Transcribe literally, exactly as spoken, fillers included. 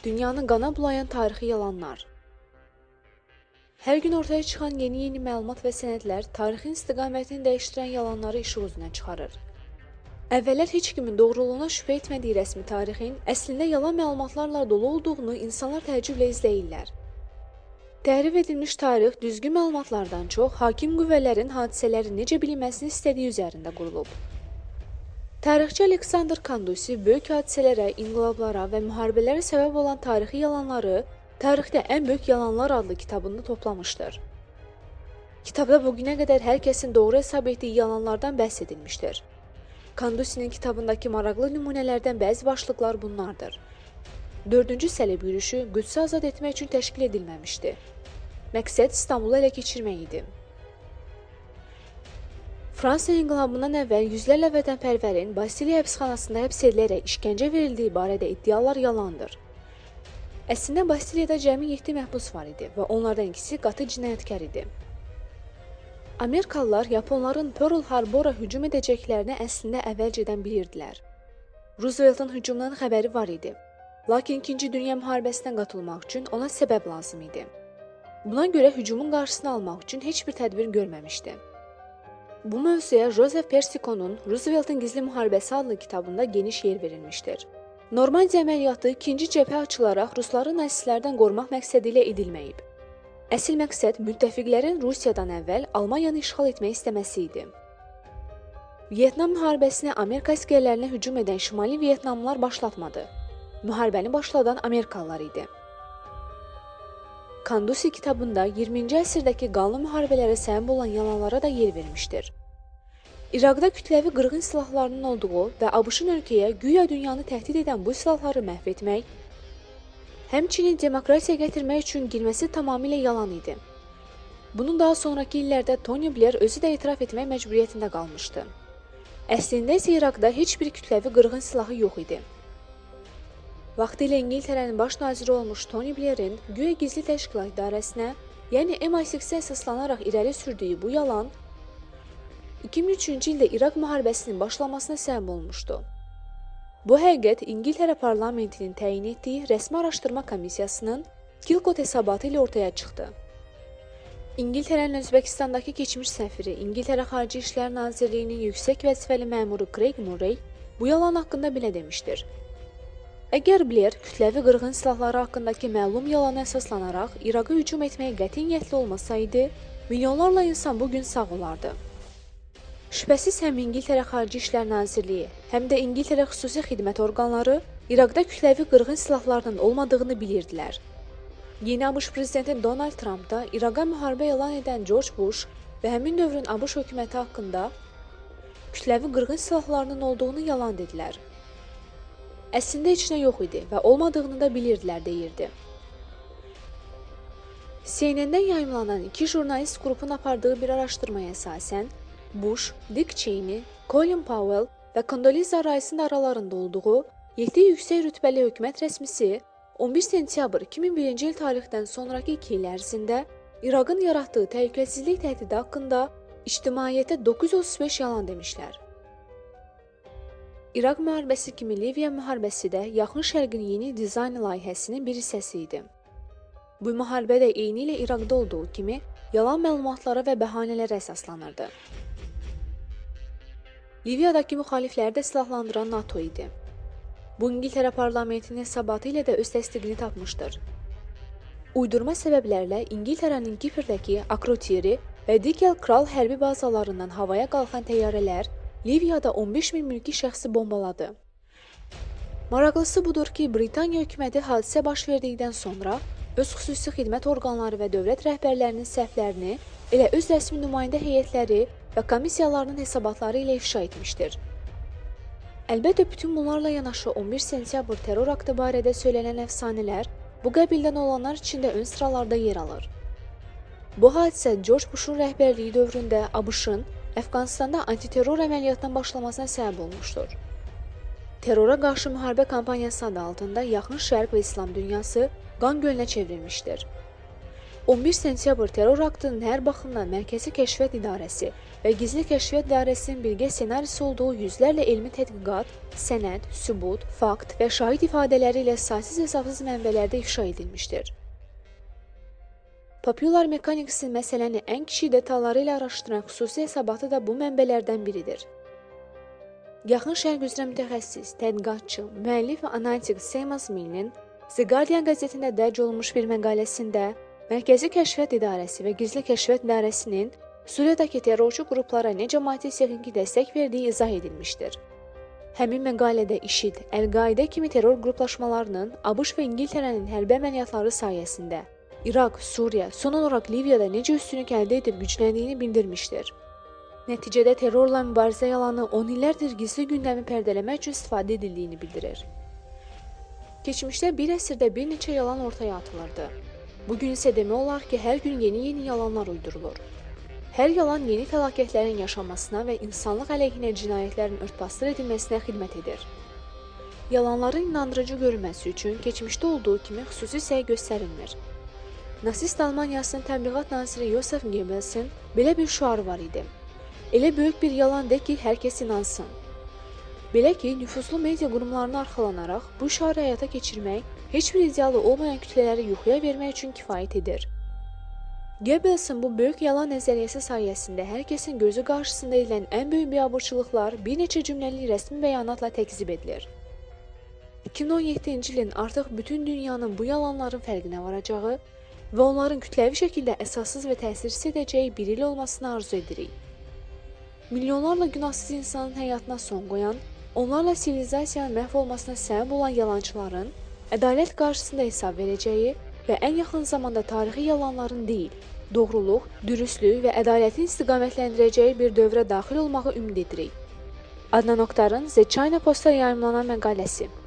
Dünyanı qana bulayan tarixi yalanlar. Hər gün ortaya çıxan yeni-yeni məlumat və sənədlər tarixin istiqamətini dəyişdirən yalanları işıq üzünə çıxarır. Əvvəllər heç kimin doğruluğuna şübhə etmədiyi rəsmi tarixin əslində yalan məlumatlarla dolu olduğunu insanlar təəccüblə izləyirlər. Təhrif edilmiş tarix düzgün məlumatlardan çox hakim qüvvələrin hadisələri necə bilinməsini istədiyi üzərində qurulub. Tarixçi Aleksandr Kandusi böyük hadisələrə, inqilablara və müharibələrə səbəb olan tarixi yalanları Tarixdə ən böyük yalanlar adlı kitabında toplamışdır. Kitabda bugünə qədər hər kəsin doğru hesab etdiyi yalanlardan bəhs edilmişdir. Kandusinin kitabındakı maraqlı nümunələrdən bəzi başlıqlar bunlardır. Dördüncü səlib yürüşü Qüdsə azad etmək üçün təşkil edilməmişdi. Məqsəd İstanbulu ələ keçirmək idi. Fransa inqilabından əvvəl yüzlərlə vətənpərvərin Bastiliya həbsxanasında həbs edilərək işgəncə verildiyi barədə iddialar yalandır. Əslində Bastiliyada cəmi yeddi məhbus var idi və onlardan ikisi qatı cinayətkar idi. Amerikalılar Yaponların Pearl Harbora hücum edəcəklərini əslində əvvəlcədən bilirdilər. Roosevelt'ın hücumundan xəbəri var idi. Lakin İkinci Dünya müharibəsinə qatılmaq üçün ona səbəb lazım idi. Buna görə hücumun qarşısını almaq üçün heç bir tədbir görməmişdi. Bu mövzuya Joseph Persico'nun Roosevelt'ın Gizli Müharibəsi adlı kitabında geniş yer verilmişdir. Normandiya əməliyyatı ikinci cəbhə açılaraq Rusları nasistlərdən qorumaq məqsədi ilə edilməyib. Əsl məqsəd müttəfiqlərin Rusiyadan əvvəl Almaniyanı işğal etmək istəməsi idi. Vyetnam müharibəsini Amerika əsgərlərinə hücum edən Şimali Vyetnamlılar başlatmadı. Müharibəni başladan Amerikalılar idi. Kandusi kitabında iyirminci əsrdəki qanlı müharibələrə səbəb olan yalanlara da yer vermişdir. İraqda kütləvi qırğın silahlarının olduğu və ABŞ-ın ölkəyə güya dünyanı təhdid edən bu silahları məhv etmək, həmçinin demokratiya gətirmək üçün girməsi tamamilə yalan idi. Bunun daha sonraki illərdə Tony Blair özü də etiraf etmək məcburiyyətində qalmışdı. Əslində isə İraqda heç bir kütləvi qırğın silahı yox idi. Vaxtilə İngiltərənin baş naziri olmuş Tony Blairin güya gizli təşkilat idarəsinə, yəni M I six-ə əsaslanaraq irəli sürdüyü bu yalan, iki min üçüncü ildə İraq müharibəsinin başlamasına səbəb olmuşdu. Bu həqiqət İngiltərə parlamentinin təyin etdiyi rəsmi araşdırma komissiyasının Kilkot hesabatı ilə ortaya çıxdı. İngiltərənin Özbəkistandakı keçmiş səfiri, İngiltərə Xarici İşlər Nazirliyinin yüksək vəzifəli məmuru Craig Murray bu yalan haqqında belə demişdir. Əgər Blair kütləvi qırğın silahları haqqındakı məlum yalana əsaslanaraq İraqa hücum etməyə qəti niyyətli olmasaydı, milyonlarla insan bugün sağ olardı. Şübhəsiz həm İngiltərə Xarici İşlər Nazirliyi, həm də İngiltərə xüsusi xidmət orqanları İraqda kütləvi qırğın silahlarının olmadığını bilirdilər. Yeni ABŞ prezidenti Donald Trump da İraqa müharibə elan edən George Bush və həmin dövrün ABŞ hökuməti haqqında kütləvi qırğın silahlarının olduğunu yalan dedilər. Əslində heç nə yox idi və olmadığını da bilirdilər, deyirdi. C N N-dən yayımlanan iki jurnalist qrupun apardığı bir araşdırmaya əsasən, Bush, Dick Cheney, Colin Powell və Condoleezza Rice'ın aralarında olduğu yeddi yüksək rütbəli hökumət rəsmisi on bir sentyabr iki min birinci il tarixdən sonraki iki il ərzində İraqın yaratdığı təhlükəsizlik təhdidi haqqında ictimaiyyətə doqquz yüz otuz beş yalan demişlər. İraq müharibəsi kimi Liviya müharibəsi də Yaxın Şərqin yeni dizayn layihəsinin bir hissəsi idi. Bu müharibə də eyni ilə İraqda olduğu kimi yalan məlumatlara və bəhanələrə əsaslanırdı. Liviyadakı müxalifləri də silahlandıran NATO idi. Bu İngiltərə parlamentinin hesabatı ilə də öz təsdiqini tapmışdır. Uydurma səbəblərlə İngiltərənin Kipirdəki Akrotiri və digər kral hərbi bazalarından havaya qalxan təyyarələr Liviyada on beş min mülki şəxsi bombaladı. Maraqlısı budur ki, Britaniya hökuməti hadisə baş verdikdən sonra öz xüsusi xidmət orqanları və dövlət rəhbərlərinin səhvlərini elə öz rəsmi nümayəndə heyətləri və komissiyalarının hesabatları ilə ifşa etmişdir. Əlbəttə, bütün bunlarla yanaşı on bir sentyabr terror aktı barədə söylənən əfsanələr bu qəbildən olanlar içində ön sıralarda yer alır. Bu hadisə George Bush'un rəhbərliyi dövründə ABŞ-ın Əfqanistanda antiterror əməliyyatından başlamasına səbəb olmuşdur. Terrora qarşı müharibə kampaniyası adı altında Yaxın Şərq və İslam dünyası qan gölünə çevrilmişdir. on bir sentyabr terror aktının hər baxımdan Mərkəzi Kəşfiyyat İdarəsi və Gizli Kəşfiyyat İdarəsinin birgə ssenarisi olduğu yüzlərlə elmi tədqiqat, sənəd, sübut, fakt və şahid ifadələri ilə saysız-hesabsız mənbələrdə ifşa edilmişdir. Popular Mechanics'in məsələni ən kiçik detalları ilə araşdıran xüsusi hesabatı da bu mənbələrdən biridir. Yaxın Şərq üzrə mütəxəssis, tədqiqatçı, müəllif və analitik Seamus Mill'in The Guardian qəzetində dərc olunmuş bir məqaləsində Mərkəzi Kəşfiyyat İdarəsi və Gizli Kəşfiyyat İdarəsinin Suriyadakı terrorçu qruplara necə maddi texniki dəstək verdiyi izah edilmişdir. Həmin məqalədə IŞİD, Əl-Qaidə kimi terror qruplaşmalarının ABŞ və İngiltərənin hərbi əməliyyatları sayəsində İraq, Suriya, son olaraq Liviyada necə üstünlük əldə edib gücləndiyini bildirmişdir. Nəticədə terrorla mübarizə yalanı on illərdir gizli gündəmi pərdələmək üçün istifadə edildiyini bildirir. Keçmişdə bir əsrdə bir neçə yalan ortaya atılırdı. Bugün isə demək olar ki, hər gün yeni-yeni yalanlar uydurulur. Hər yalan yeni fəlakətlərin yaşanmasına və insanlıq əleyhinə cinayətlərin örtbasdır edilməsinə xidmət edir. Yalanların inandırıcı görünməsi üçün keçmişdə olduğu kimi xüsusi səy göstərilmir. Nasist Almaniyasının təbliğat naziri Josef Goebbelsin belə bir şüarı var idi. Elə böyük bir yalan de ki, hər kəs inansın. Belə ki, nüfuzlu media qurumlarına arxalanaraq bu şüarı həyata keçirmək heç bir idealı olmayan kütlələri yuxuya vermək üçün kifayət edir. Goebbelsin bu böyük yalan nəzəriyyəsi sayəsində hər kəsin gözü qarşısında edilən ən böyük biabırçılıqlar bir neçə cümləli rəsmi bəyanatla təkzib edilir. iki min on yeddinci ilin artıq bütün dünyanın bu yalanların fərqinə varacağı və onların kütləvi şəkildə əsassız və təsirsiz edəcəyi bir il olmasını arzu edirik. Milyonlarla günahsız insanın həyatına son qoyan, onlarla sivilizasiyanın məhv olmasına səbəb olan yalançıların ədalət qarşısında hesab verəcəyi və ən yaxın zamanda tarixi yalanların deyil, doğruluq, dürüstlük və ədalətin istiqamətləndirəcəyi bir dövrə daxil olmağı ümid edirik. Adnan Oktar'ın The China Post'da yayımlanan məqaləsi.